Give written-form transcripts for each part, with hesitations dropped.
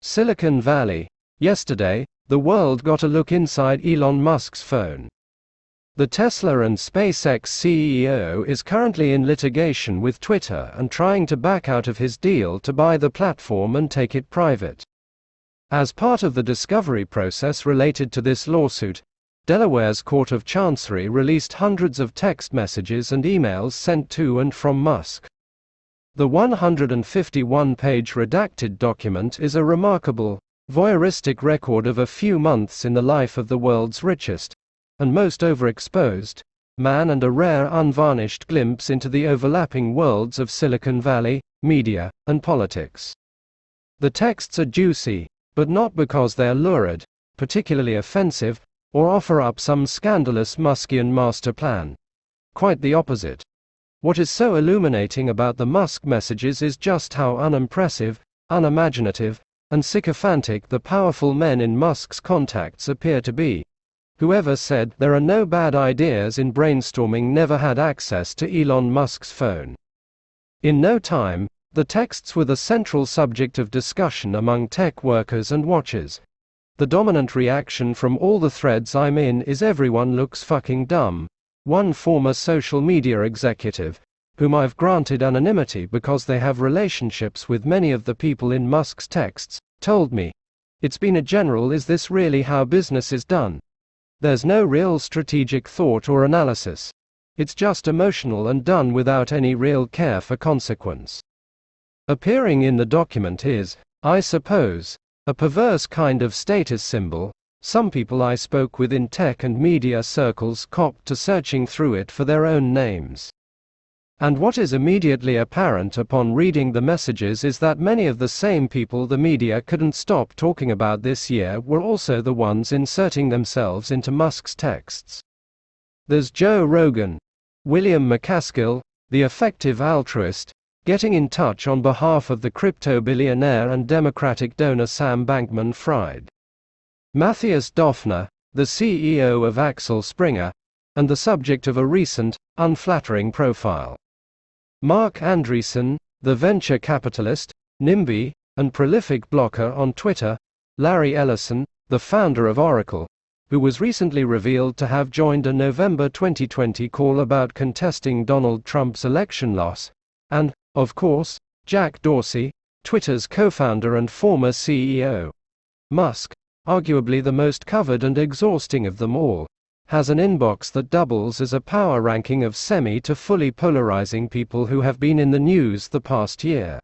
Silicon Valley. Yesterday, the world got a look inside Elon Musk's phone. The Tesla and SpaceX CEO is currently in litigation with Twitter and trying to back out of his deal to buy the platform and take it private. As part of the discovery process related to this lawsuit, Delaware's Court of Chancery released hundreds of text messages and emails sent to and from Musk. The 151-page redacted document is a remarkable, voyeuristic record of a few months in the life of the world's richest, and most overexposed, man, and a rare unvarnished glimpse into the overlapping worlds of Silicon Valley, media, and politics. The texts are juicy, but not because they are lurid, particularly offensive, or offer up some scandalous Muskian master plan. Quite the opposite. What is so illuminating about the Musk messages is just how unimpressive, unimaginative, and sycophantic the powerful men in Musk's contacts appear to be. Whoever said there are no bad ideas in brainstorming never had access to Elon Musk's phone. In no time, the texts were the central subject of discussion among tech workers and watchers. The dominant reaction from all the threads I'm in is "everyone looks fucking dumb." One former social media executive, whom I've granted anonymity because they have relationships with many of the people in Musk's texts, told me, "It's been a general, is this really how business is done? There's no real strategic thought or analysis. It's just emotional and done without any real care for consequence." Appearing in the document is, I suppose, a perverse kind of status symbol. Some people I spoke with in tech and media circles copped to searching through it for their own names. And what is immediately apparent upon reading the messages is that many of the same people the media couldn't stop talking about this year were also the ones inserting themselves into Musk's texts. There's Joe Rogan, William McCaskill, the effective altruist, getting in touch on behalf of the crypto billionaire and Democratic donor Sam Bankman-Fried. Matthias Döpfner, the CEO of Axel Springer, and the subject of a recent, unflattering profile. Mark Andreessen, the venture capitalist, NIMBY, and prolific blogger on Twitter. Larry Ellison, the founder of Oracle, who was recently revealed to have joined a November 2020 call about contesting Donald Trump's election loss. And, of course, Jack Dorsey, Twitter's co-founder and former CEO. Musk, arguably the most covered and exhausting of them all, has an inbox that doubles as a power ranking of semi to fully polarizing people who have been in the news the past year.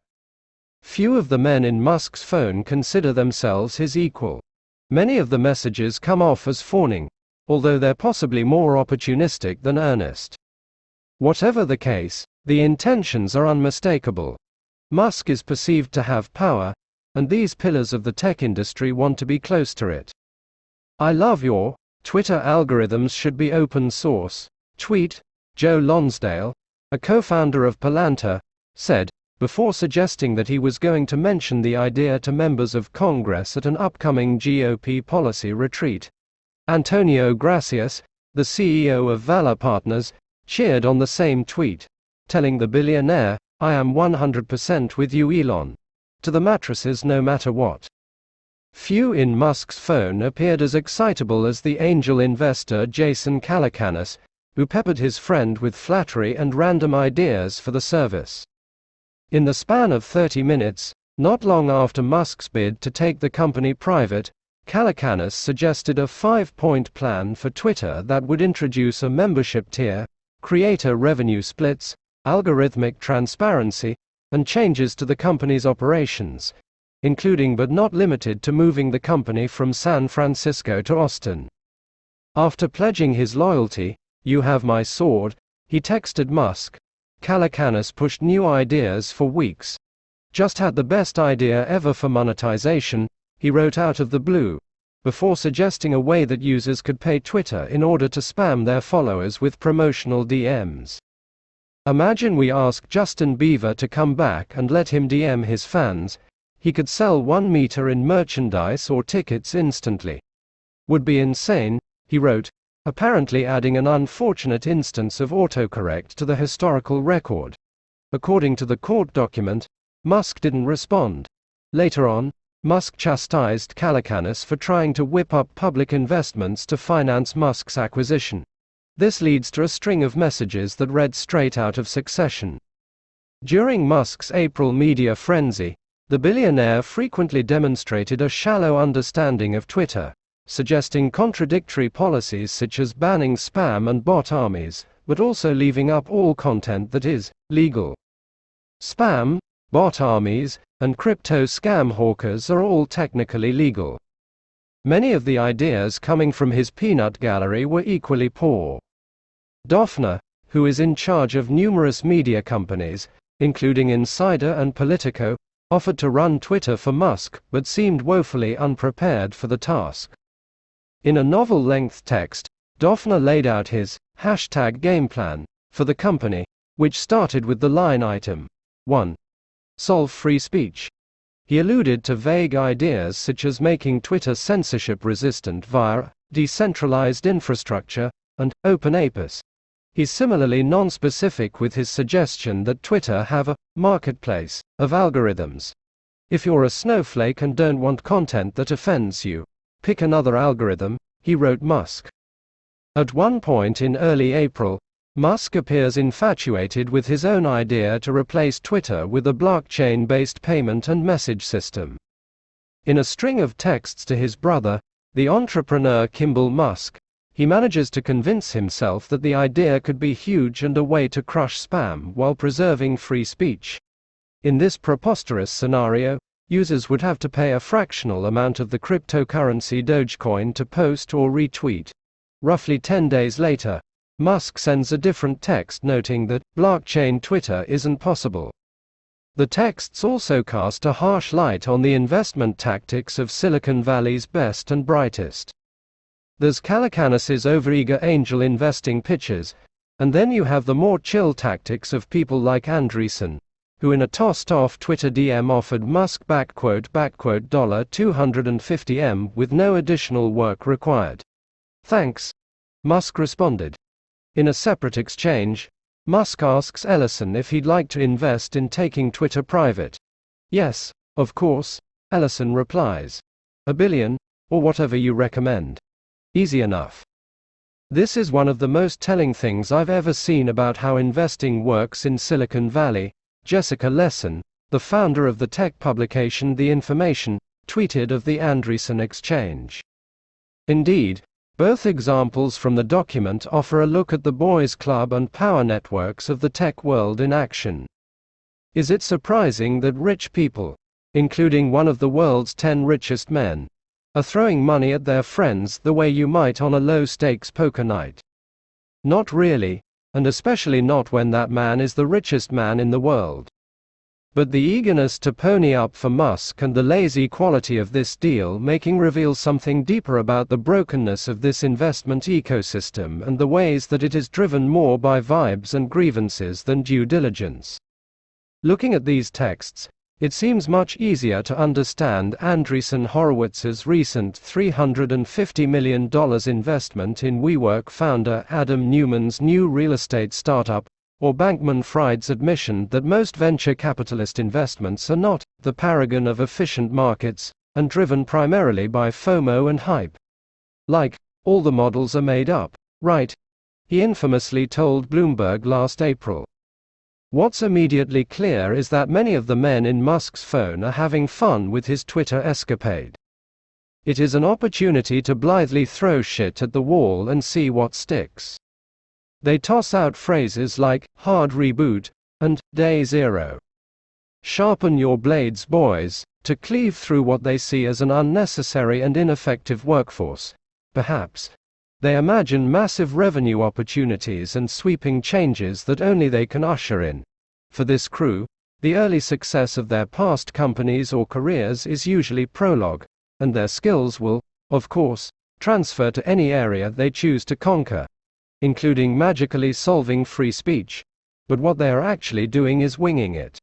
Few of the men in Musk's phone consider themselves his equal. Many of the messages come off as fawning, although they're possibly more opportunistic than earnest. Whatever the case, the intentions are unmistakable. Musk is perceived to have power, and these pillars of the tech industry want to be close to it. "I love your Twitter algorithms should be open source." Tweet. Joe Lonsdale, a co-founder of Palantir, said, before suggesting that he was going to mention the idea to members of Congress at an upcoming GOP policy retreat. Antonio Gracias, the CEO of Valor Partners, cheered on the same tweet, telling the billionaire, "I am 100% with you, Elon. To the mattresses no matter what." Few in Musk's phone appeared as excitable as the angel investor Jason Calacanis, who peppered his friend with flattery and random ideas for the service. In the span of 30 minutes, not long after Musk's bid to take the company private, Calacanis suggested a 5-point plan for Twitter that would introduce a membership tier, creator revenue splits, algorithmic transparency, and changes to the company's operations, including but not limited to moving the company from San Francisco to Austin. After pledging his loyalty, "You have my sword," he texted Musk. Calacanis pushed new ideas for weeks. "Just had the best idea ever for monetization," he wrote out of the blue, before suggesting a way that users could pay Twitter in order to spam their followers with promotional DMs. Imagine we ask Justin Bieber to come back and let him DM his fans. He could sell 1 meter in merchandise or tickets instantly. "Would be insane," he wrote, apparently adding an unfortunate instance of autocorrect to the historical record. According to the court document, Musk didn't respond. Later on, Musk chastised Calacanis for trying to whip up public investments to finance Musk's acquisition. This leads to a string of messages that read straight out of Succession. During Musk's April media frenzy, the billionaire frequently demonstrated a shallow understanding of Twitter, suggesting contradictory policies such as banning spam and bot armies, but also leaving up all content that is legal. Spam, bot armies, and crypto scam hawkers are all technically legal. Many of the ideas coming from his peanut gallery were equally poor. Dofner, who is in charge of numerous media companies, including Insider and Politico, offered to run Twitter for Musk, but seemed woefully unprepared for the task. In a novel-length text, Dofner laid out his game plan for the company, which started with the line item 1. Solve free speech. He alluded to vague ideas such as making Twitter censorship-resistant via decentralized infrastructure and open APIs. He's similarly non-specific with his suggestion that Twitter have a marketplace of algorithms. If you're a snowflake and don't want content that offends you, pick another algorithm, he wrote Musk. At one point in early April, Musk appears infatuated with his own idea to replace Twitter with a blockchain-based payment and message system. In a string of texts to his brother, the entrepreneur Kimball Musk, he manages to convince himself that the idea could be huge and a way to crush spam while preserving free speech. In this preposterous scenario, users would have to pay a fractional amount of the cryptocurrency Dogecoin to post or retweet. Roughly 10 days later, Musk sends a different text noting that blockchain Twitter isn't possible. The texts also cast a harsh light on the investment tactics of Silicon Valley's best and brightest. There's Calacanis's overeager angel investing pitches, and then you have the more chill tactics of people like Andreessen, who in a tossed-off Twitter DM offered Musk $250M with no additional work required. Thanks, Musk responded. In a separate exchange, Musk asks Ellison if he'd like to invest in taking Twitter private. Yes, of course, Ellison replies. $1 billion, or whatever you recommend. Easy enough. This is one of the most telling things I've ever seen about how investing works in Silicon Valley, Jessica Lessin, the founder of the tech publication The Information, tweeted of the Andreessen exchange. Indeed, both examples from the document offer a look at the boys' club and power networks of the tech world in action. Is it surprising that rich people, including one of the world's 10 richest men, are throwing money at their friends the way you might on a low-stakes poker night? Not really, and especially not when that man is the richest man in the world. But the eagerness to pony up for Musk and the lazy quality of this deal-making reveals something deeper about the brokenness of this investment ecosystem and the ways that it is driven more by vibes and grievances than due diligence. Looking at these texts, it seems much easier to understand Andreessen Horowitz's recent $350 million investment in WeWork founder Adam Neumann's new real estate startup, or Bankman-Fried's admission that most venture capitalist investments are not the paragon of efficient markets, and driven primarily by FOMO and hype. Like, all the models are made up, right? He infamously told Bloomberg last April. What's immediately clear is that many of the men in Musk's phone are having fun with his Twitter escapade. It is an opportunity to blithely throw shit at the wall and see what sticks. They toss out phrases like, hard reboot, and day zero. Sharpen your blades, boys, to cleave through what they see as an unnecessary and ineffective workforce. Perhaps. They imagine massive revenue opportunities and sweeping changes that only they can usher in. For this crew, the early success of their past companies or careers is usually prologue, and their skills will, of course, transfer to any area they choose to conquer, including magically solving free speech. But what they are actually doing is winging it.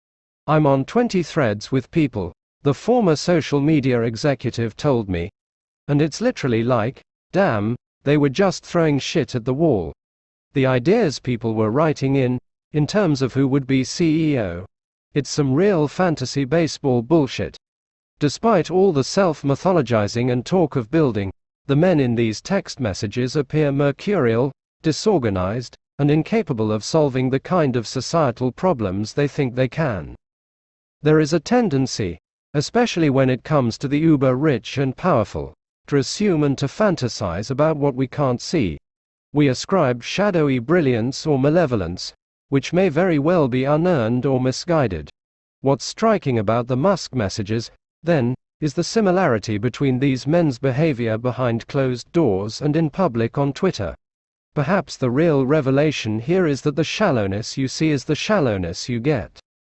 I'm on 20 threads with people, the former social media executive told me. And it's literally like, damn, they were just throwing shit at the wall. The ideas people were writing in terms of who would be CEO. It's some real fantasy baseball bullshit. Despite all the self-mythologizing and talk of building, the men in these text messages appear mercurial, disorganized, and incapable of solving the kind of societal problems they think they can. There is a tendency, especially when it comes to the uber-rich and powerful, to assume and to fantasize about what we can't see. We ascribe shadowy brilliance or malevolence, which may very well be unearned or misguided. What's striking about the Musk messages, then, is the similarity between these men's behavior behind closed doors and in public on Twitter. Perhaps the real revelation here is that the shallowness you see is the shallowness you get.